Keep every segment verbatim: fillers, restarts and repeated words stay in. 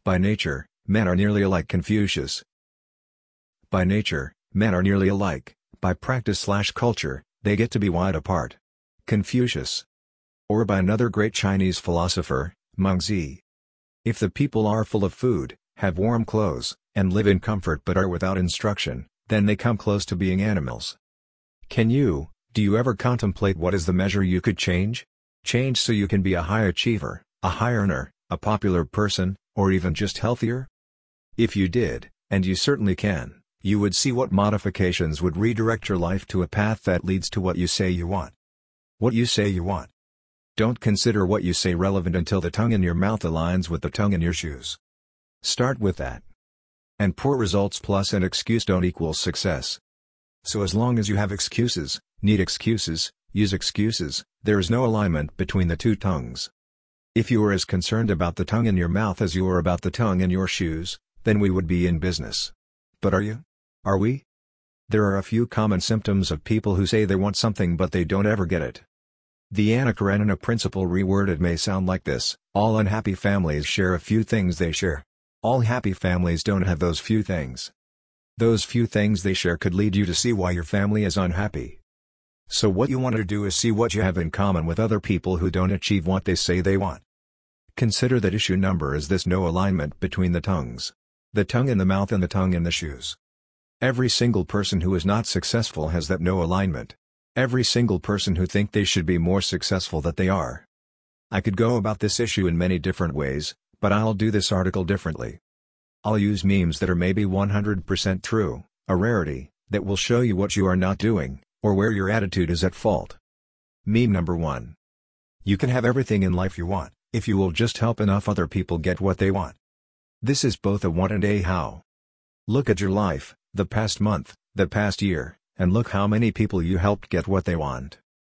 By nature, men are nearly alike. Confucius. By nature, men are nearly alike. By practice slash culture, they get to be wide apart. Confucius. Or by another great Chinese philosopher, Mengzi. If the people are full of food, have warm clothes, and live in comfort but are without instruction, then they come close to being animals. Can you, do you ever contemplate what is the measure you could change? Change so you can be a high achiever, a high earner, a popular person, or even just healthier? If you did, and you certainly can, you would see what modifications would redirect your life to a path that leads to what you say you want. What you say you want. Don't consider what you say relevant until the tongue in your mouth aligns with the tongue in your shoes. Start with that. And poor results plus an excuse don't equal success. So as long as you have excuses, need excuses, use excuses, there is no alignment between the two tongues. If you are as concerned about the tongue in your mouth as you are about the tongue in your shoes, then we would be in business. But are you? Are we? There are a few common symptoms of people who say they want something but they don't ever get it. The Anna Karenina principle reworded may sound like this: all unhappy families share a few things they share. All happy families don't have those few things. Those few things they share could lead you to see why your family is unhappy. So what you want to do is see what you have in common with other people who don't achieve what they say they want. Consider that issue number is this: no alignment between the tongues. The tongue in the mouth and the tongue in the shoes. Every single person who is not successful has that no alignment. Every single person who think they should be more successful than they are. I could go about this issue in many different ways, but I'll do this article differently. I'll use memes that are maybe one hundred percent true, a rarity, that will show you what you are not doing, or where your attitude is at fault. Meme number one. You can have everything in life you want, if you will just help enough other people get what they want. This is both a what and a how. Look at your life, the past month, the past year, and look how many people you helped get what they want.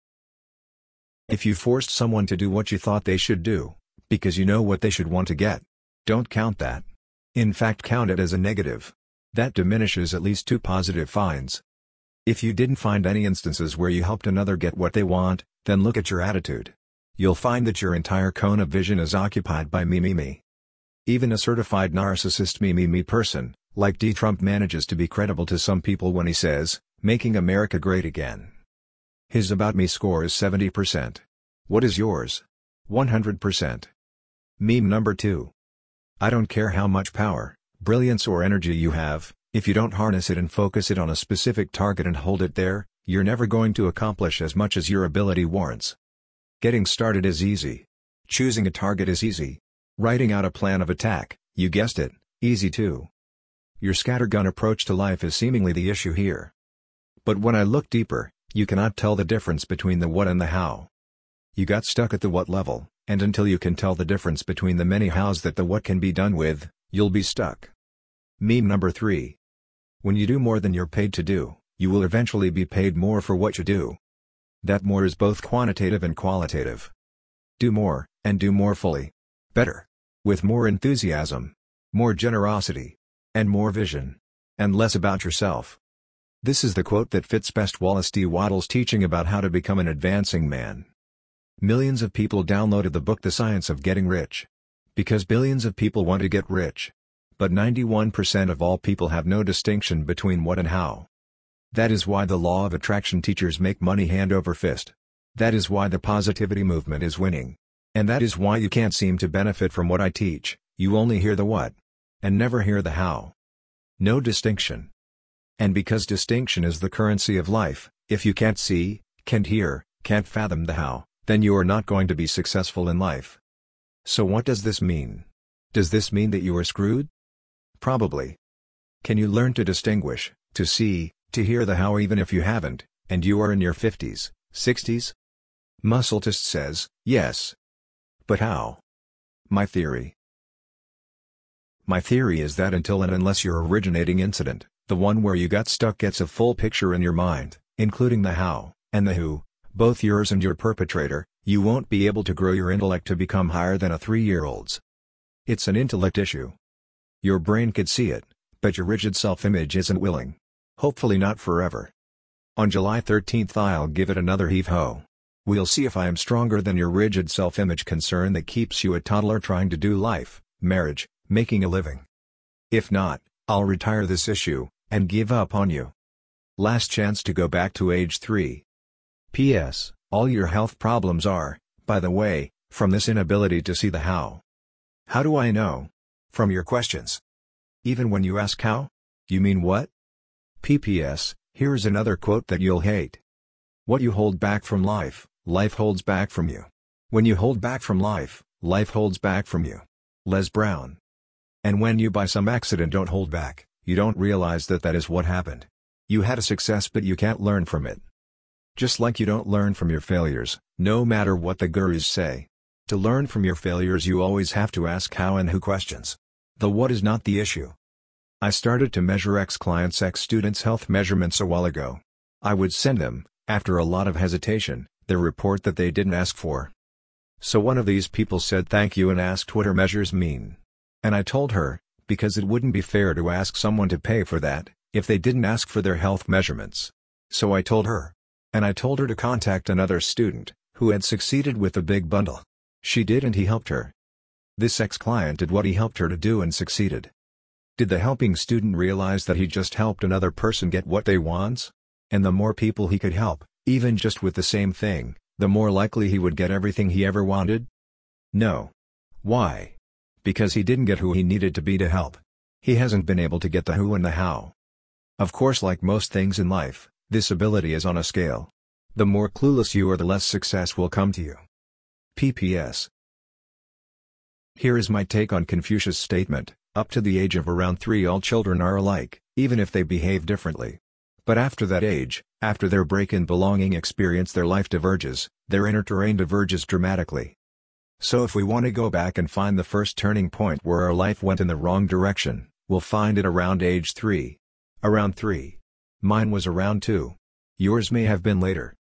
If you forced someone to do what you thought they should do, because you know what they should want to get, don't count that. In fact, count it as a negative. That diminishes at least two positive finds. If you didn't find any instances where you helped another get what they want, then look at your attitude. You'll find that your entire cone of vision is occupied by me me me. Even a certified narcissist me me me person, like D. Trump, manages to be credible to some people when he says, "Making America Great Again." His About Me score is seventy percent. What is yours? one hundred percent. Meme number two. I don't care how much power, brilliance or energy you have, if you don't harness it and focus it on a specific target and hold it there, you're never going to accomplish as much as your ability warrants. Getting started is easy. Choosing a target is easy. Writing out a plan of attack, you guessed it, easy too. Your scattergun approach to life is seemingly the issue here. But when I look deeper, you cannot tell the difference between the what and the how. You got stuck at the what level, and until you can tell the difference between the many hows that the what can be done with, you'll be stuck. Meme number three. When you do more than you're paid to do, you will eventually be paid more for what you do. That more is both quantitative and qualitative. Do more, and do more fully. Better. With more enthusiasm. More generosity. And more vision. And less about yourself. This is the quote that fits best Wallace D. Wattles' teaching about how to become an advancing man. Millions of people downloaded the book The Science of Getting Rich. Because billions of people want to get rich. But ninety-one percent of all people have no distinction between what and how. That is why the law of attraction teachers make money hand over fist. That is why the positivity movement is winning. And that is why you can't seem to benefit from what I teach, you only hear the what. And never hear the how. No distinction. And because distinction is the currency of life, if you can't see, can't hear, can't fathom the how, then you are not going to be successful in life. So what does this mean? Does this mean that you are screwed? Probably. Can you learn to distinguish, to see, to hear the how even if you haven't, and you are in your fifties, sixties? Muscletist says, yes. But how? My theory. My theory is that until and unless your originating incident, the one where you got stuck, gets a full picture in your mind, including the how, and the who, both yours and your perpetrator, you won't be able to grow your intellect to become higher than a three-year-old's. It's an intellect issue. Your brain could see it, but your rigid self-image isn't willing. Hopefully not forever. On July thirteenth I'll give it another heave-ho. We'll see if I am stronger than your rigid self-image concern that keeps you a toddler trying to do life, marriage, making a living. If not, I'll retire this issue, and give up on you. Last chance to go back to age three. P S All your health problems are, by the way, from this inability to see the how. How do I know? From your questions. Even when you ask how? You mean what? P P S Here's another quote that you'll hate. What you hold back from life, life holds back from you. When you hold back from life, life holds back from you. Les Brown. And when you by some accident don't hold back, you don't realize that that is what happened. You had a success but you can't learn from it. Just like you don't learn from your failures, no matter what the gurus say. To learn from your failures you always have to ask how and who questions. The what is not the issue. I started to measure ex-clients' ex-students' health measurements a while ago. I would send them, after a lot of hesitation, the report that they didn't ask for. So one of these people said thank you and asked what her measures mean. And I told her, because it wouldn't be fair to ask someone to pay for that, if they didn't ask for their health measurements. So I told her. And I told her to contact another student, who had succeeded with the big bundle. She did and he helped her. This ex-client did what he helped her to do and succeeded. Did the helping student realize that he just helped another person get what they want? And the more people he could help, even just with the same thing, the more likely he would get everything he ever wanted? No. Why? Because he didn't get who he needed to be to help. He hasn't been able to get the who and the how. Of course, like most things in life, this ability is on a scale. The more clueless you are, the less success will come to you. P P S Here is my take on Confucius' statement, up to the age of around three all children are alike, even if they behave differently. But after that age, after their break in belonging experience, their life diverges, their inner terrain diverges dramatically. So if we want to go back and find the first turning point where our life went in the wrong direction, we'll find it around age three. Around three. Mine was around two. Yours may have been later.